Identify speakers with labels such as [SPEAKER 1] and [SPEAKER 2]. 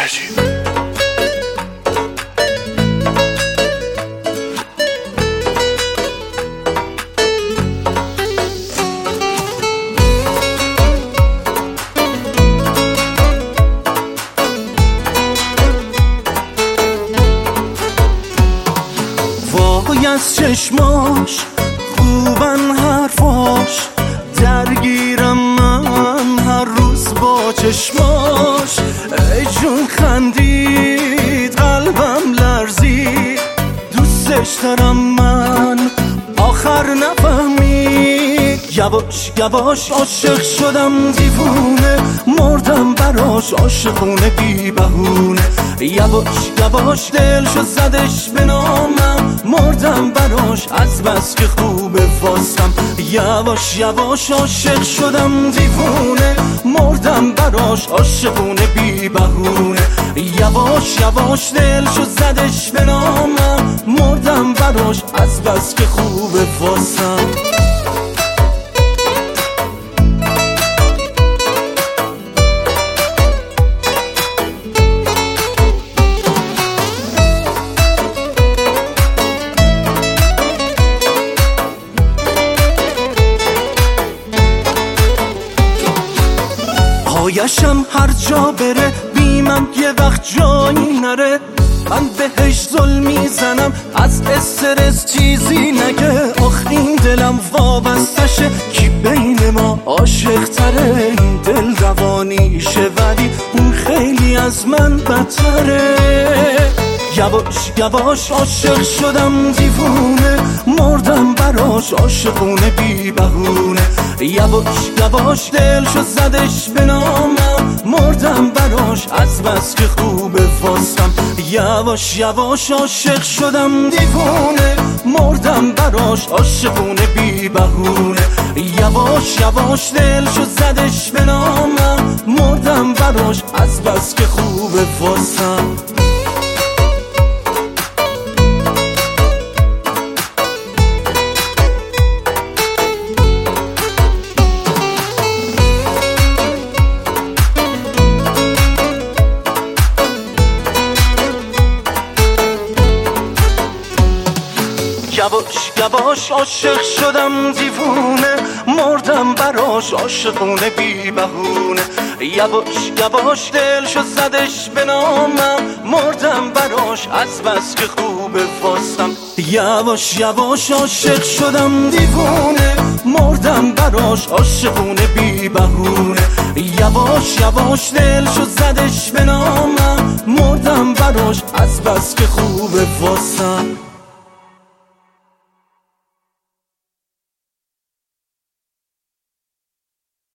[SPEAKER 1] عجیب.
[SPEAKER 2] وای از چشماش خوبن حرفاش، درگیرم من هر روز با چشماش. ای جون خندید قلبم لرزید، دوستش دارم من آخر نفهمید. یواش یواش عاشق شدم دیوونه، مردم براش عاشقونه بی بهونه. یواش یواش دلشو زدش به نامم، مردم براش از بس که خوبه واسم. یواش یواش عاشق شدم دیوونه، مردم براش عاشقونه بی بهونه. یواش یواش دلشو زدش به نامم، مردم براش از بس که خوبه واسم. پایشم هر جا بره بیمم یه وقت جایی نره. من بهش ظلم میزنم از استرس چیزی نگه. آخ این دلم وابستشه کی بین ما عاشق تره. این دل روانیشه ولی اون خیلی از من بدتره. یواش یواش عاشق شدم دیوونه، مردم براش عاشقونه بی بهونه. یواش یواش دلشو زدش به نامم، مردم براش از بس که خوبه واسم. یواش یواش عاشق شدم دیوونه، مردم براش عاشقونه بی بهونه. یواش یواش دلشو زدش به نامم، مردم براش از بس که خوبه واسم. یواش یواش عاشق شدم دیوونه، مردم براش عاشقونه بی بهونه. یواش یواش دلشو زدش به نامم، مردم براش از بس که خوبه واسم. یواش یواش عاشق شدم دیوونه، مردم براش عاشقونه بی بهونه. یواش یواش دلشو زدش به نامم، مردم براش از بس که خوبه واسم.